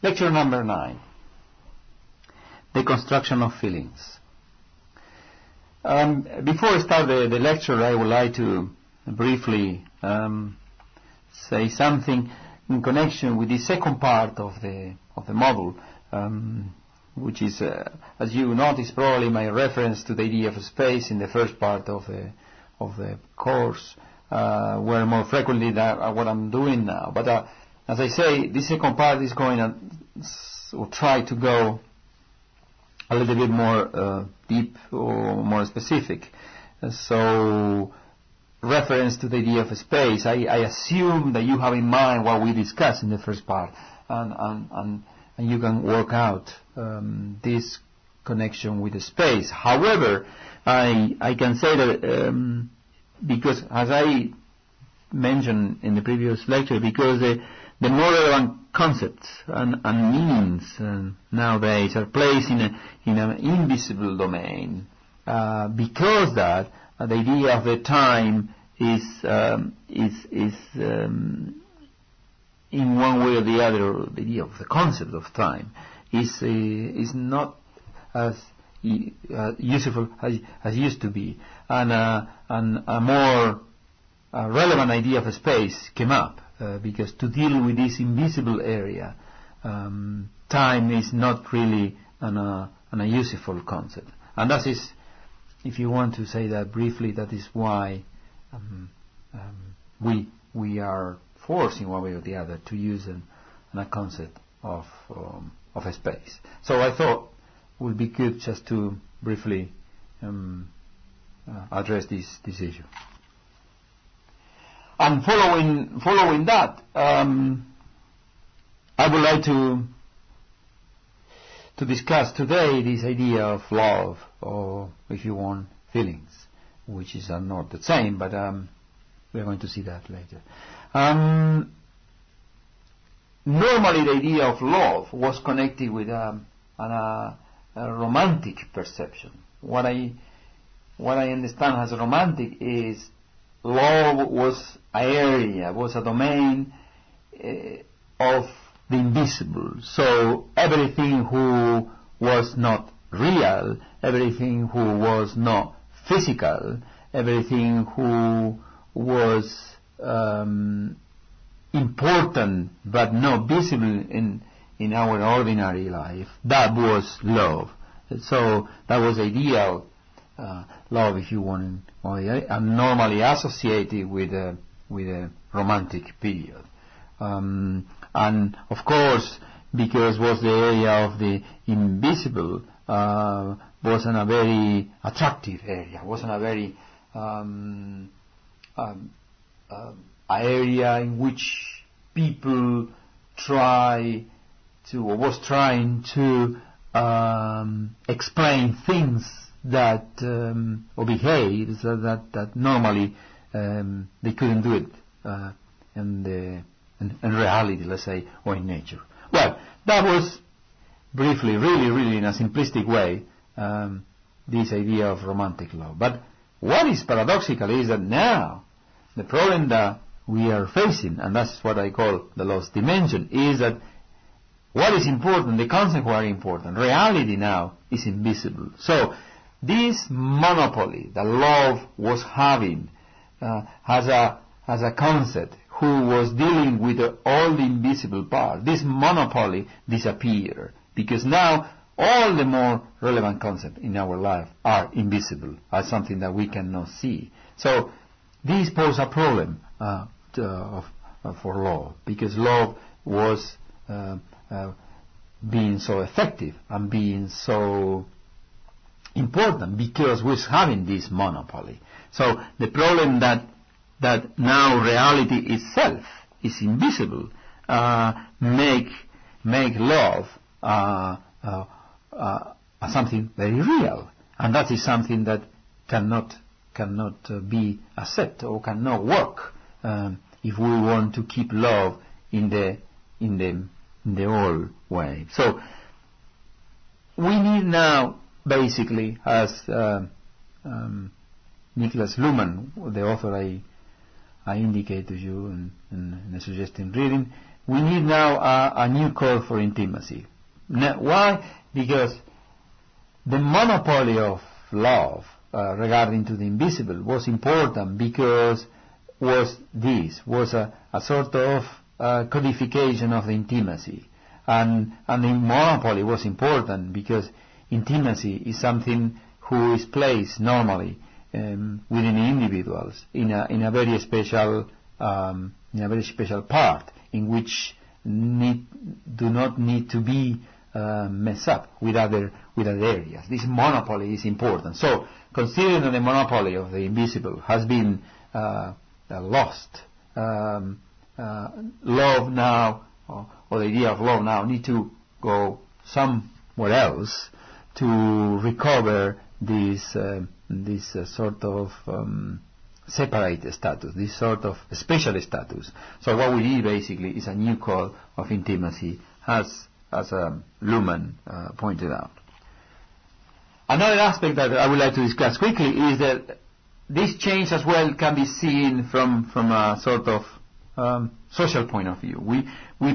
Lecture number 9. The construction of feelings. Before I start the lecture, I would like to briefly say something in connection with the second part of the model, which is, as you notice, probably my reference to the idea of space in the first part of the course, where more frequently than what I'm doing now. But as I say, this second part is going to try to go a little bit more deep or more specific. So, reference to the idea of space, I assume that you have in mind what we discussed in the first part, and you can work out this connection with the space. However, I can say that because, as I mentioned in the previous lecture, because the more relevant concepts and meanings nowadays are placed in an invisible domain, because that the idea of the time is in one way or the other, the idea of the concept of time is not as useful as used to be, and a more relevant idea of space came up. Because to deal with this invisible area, time is not really a useful concept. And that is, if you want to say that briefly, that is why we are forced in one way or the other to use a concept of space. So I thought it would be good just to briefly address this issue. And following that, I would like to discuss today this idea of love, or if you want, feelings, which is not the same, but we are going to see that later. Normally, the idea of love was connected with a romantic perception. What I understand as romantic is love was an area, was a domain of the invisible. So everything who was not real, everything who was not physical, everything who was important but not visible in our ordinary life, that was love. So that was the idea of love, if you want, and normally associated with a romantic period, and of course, because was the area of the invisible, wasn't a very attractive area, wasn't a very area in which people was trying to explain things that or behaves that normally they couldn't do it in reality, let's say, or in nature. Well, that was briefly, really in a simplistic way, this idea of romantic love. But what is paradoxical is that now the problem that we are facing, and that's what I call the lost dimension, is that what is important, the concepts are important. Reality now is invisible. So this monopoly that love was having as a concept, who was dealing with all the invisible part, this monopoly disappeared, because now all the more relevant concepts in our life are invisible, are something that we cannot see. So this poses a problem for love, because love was being so effective and being so important because we're having this monopoly. So the problem that now reality itself is invisible make love something very real, and that is something that cannot be accepted or cannot work if we want to keep love in the old way. So we need now, basically, as Niklas Luhmann, the author I indicate to you in a suggested reading, we need now a new code for intimacy. Now, why? Because the monopoly of love regarding to the invisible was important, because was a sort of codification of the intimacy, and the monopoly was important because intimacy is something who is placed normally within individuals in a very special part, in which do not need to be messed up with other areas. This monopoly is important. So, considering that the monopoly of the invisible has been lost, love now, or the idea of love now, need to go somewhere else to recover this sort of separate status, this sort of special status. So what we need basically is a new code of intimacy, as Luhmann pointed out. Another aspect that I would like to discuss quickly is that this change as well can be seen from a sort of social point of view. We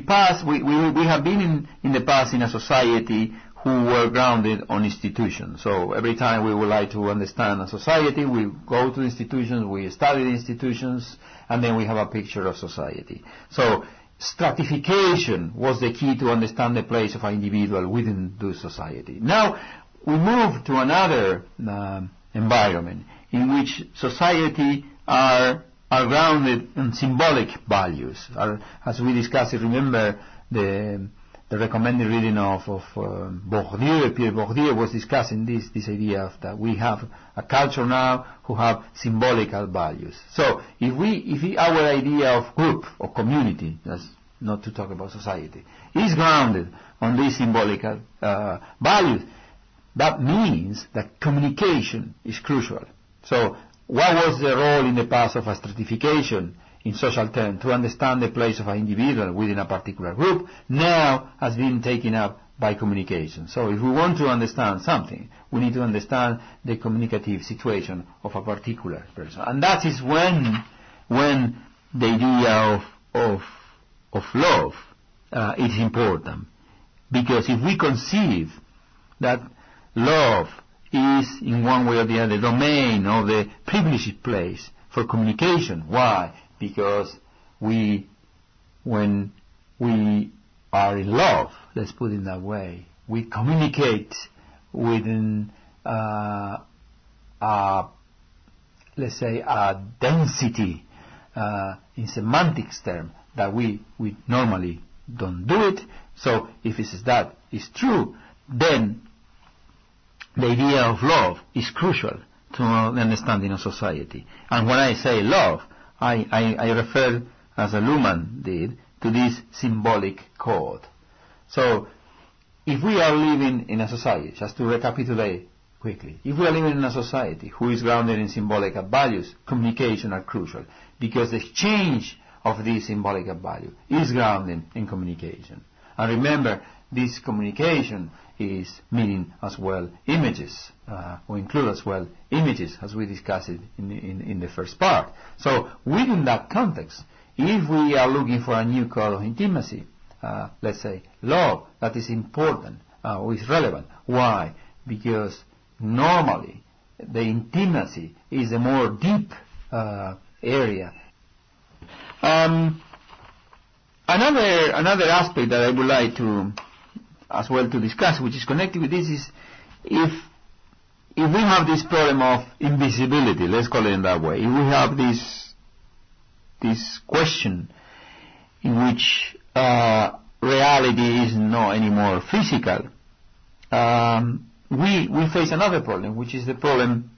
have been in the past in a society who were grounded on institutions. So every time we would like to understand a society, we go to institutions, we study the institutions, and then we have a picture of society. So stratification was the key to understand the place of an individual within the society. Now we move to another environment in which society are grounded in symbolic values. As we discussed, remember the recommended reading of Bourdieu. Pierre Bourdieu was discussing this idea of that we have a culture now who have symbolical values. So if our idea of group or community, that's not to talk about society, is grounded on these symbolical values, that means that communication is crucial. So what was the role in the past of a stratification in social terms to understand the place of an individual within a particular group, now has been taken up by communication. So if we want to understand something, we need to understand the communicative situation of a particular person. And that is when the idea of love is important. Because if we conceive that love is in one way or the other domain of the privileged place for communication, why? Because when we are in love, let's put it that way, we communicate within let's say a density in semantics term that we normally don't do it. So if that is true, then the idea of love is crucial to the understanding of society. And when I say love, I refer, as Luhmann did, to this symbolic code. So, if we are living in a society, just to recapitulate quickly, if we are living in a society who is grounded in symbolic values, communication are crucial, because the exchange of this symbolic value is grounded in communication. And remember, this communication is meaning as well images, or include as well images, as we discussed it in the first part. So within that context, if we are looking for a new code of intimacy, let's say love, that is important or is relevant. Why? Because normally the intimacy is a more deep area. Another aspect that I would like to as well to discuss, which is connected with this, is if we have this problem of invisibility, let's call it in that way, if we have this question in which reality is not anymore physical, we face another problem, which is the problem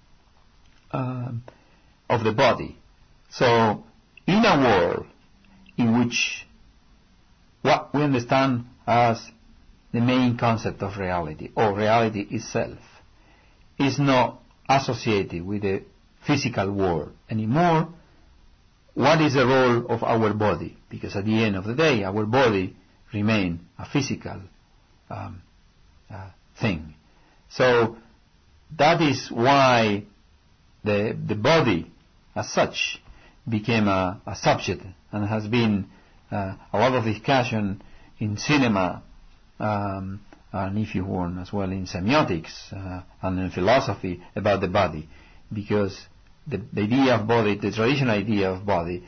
of the body. So in a world in which what we understand as the main concept of reality, or reality itself, is not associated with the physical world anymore, what is the role of our body? Because at the end of the day, our body remains a physical thing. So that is why the body as such became a subject and has been a lot of discussion in cinema, and if you want as well in semiotics and in philosophy about the body, because the idea of body, the traditional idea of body,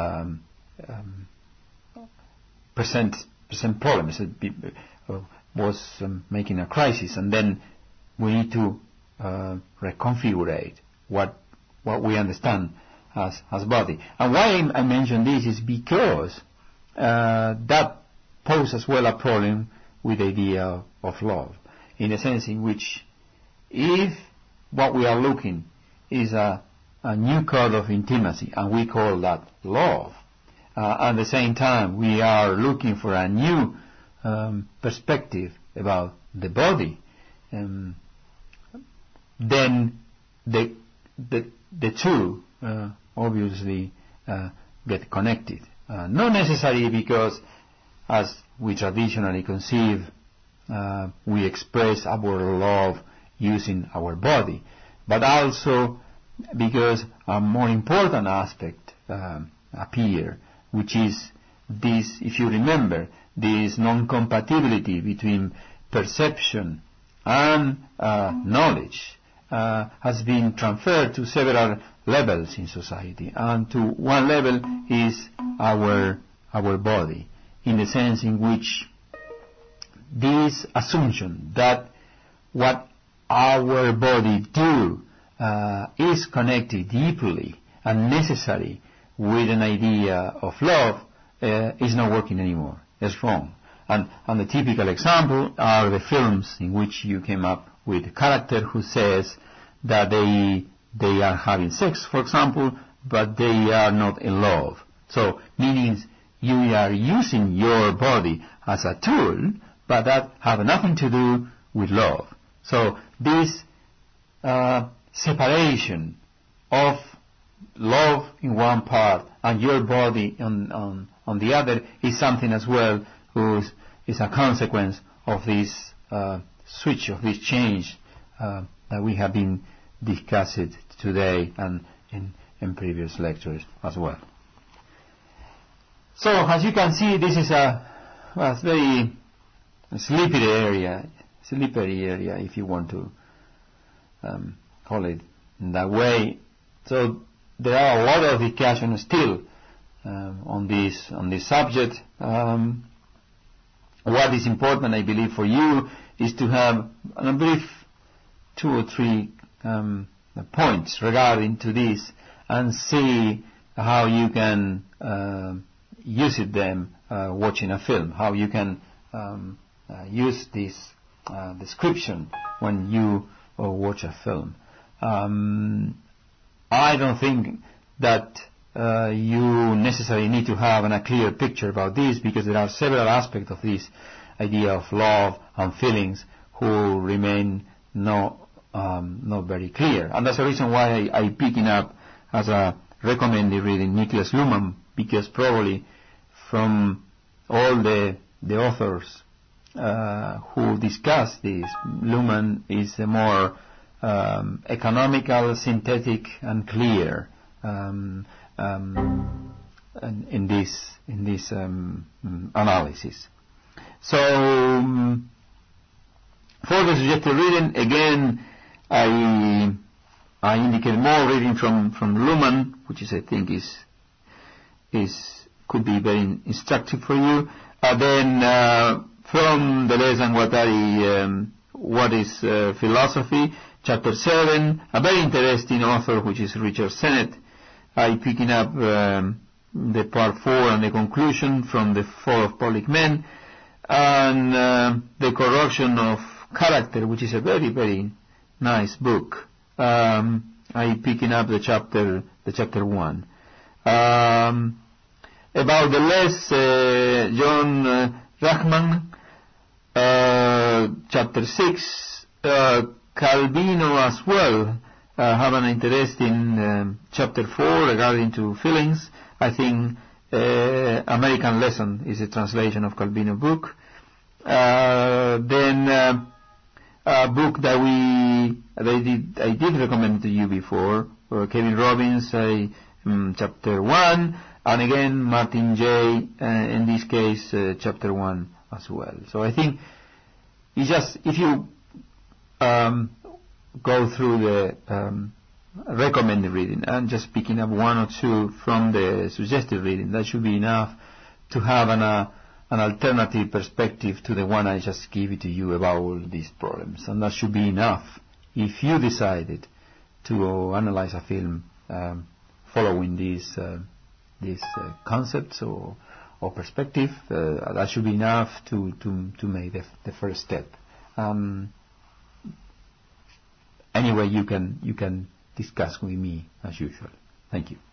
present problems. It was making a crisis, and then we need to reconfigure what we understand as body. And why I mention this is because that poses as well a problem with the idea of love, in the sense in which if what we are looking is a new code of intimacy, and we call that love, at the same time we are looking for a new perspective about the body, then the two obviously get connected. Not necessarily because, as we traditionally conceive, we express our love using our body, but also because a more important aspect appear, which is this, if you remember, this non-compatibility between perception and knowledge has been transferred to several levels in society, and to one level is our body, in the sense in which this assumption that what our body do is connected deeply and necessary with an idea of love is not working anymore. It's wrong. And the typical example are the films in which you came up with a character who says that they are having sex, for example, but they are not in love. So, meaning you are using your body as a tool, but that have nothing to do with love. So, this separation of love in one part and your body on the other is something as well who is a consequence of this switch, of this change that we have been discussed today and in previous lectures as well. So, as you can see, this is a very slippery area, if you want to call it in that way. So, there are a lot of discussion still on this subject. What is important, I believe, for you is to have a brief 2 or 3 points regarding to this, and see how you can use them watching a film, how you can use this description when you watch a film. I don't think that you necessarily need to have a clear picture about this, because there are several aspects of this idea of love and feelings who remain not very clear. And that's the reason why I picking up as a recommended reading Niklas Luhmann, because probably from all the authors who discuss this, Luhmann is a more economical, synthetic, and clear in this analysis. So, for the suggested reading, again, I indicate more reading from Luhmann, which is, I think, could be very instructive for you. Then from the lesson what is philosophy, chapter 7, a very interesting author, which is Richard Sennett. I picking up the part 4 and the conclusion from the Fall of Public Men, and the Corruption of Character, which is a very, very nice book. I picking up the chapter 1. About the less, John Rachman, chapter 6, Calvino as well, have an interesting chapter 4 regarding to feelings. I think American Lesson is a translation of Calvino book. Then a book that I did recommend to you before, Kevin Robbins, chapter 1, and again Martin J. In this case chapter 1 as well. So I think it's just, if you go through the recommended reading and just picking up one or two from the suggested reading, that should be enough to have an alternative perspective to the one I just gave it to you about all these problems, and that should be enough if you decided to analyze a film following these concepts or perspective. That should be enough to make the first step. Anyway, you can discuss with me as usual. Thank you.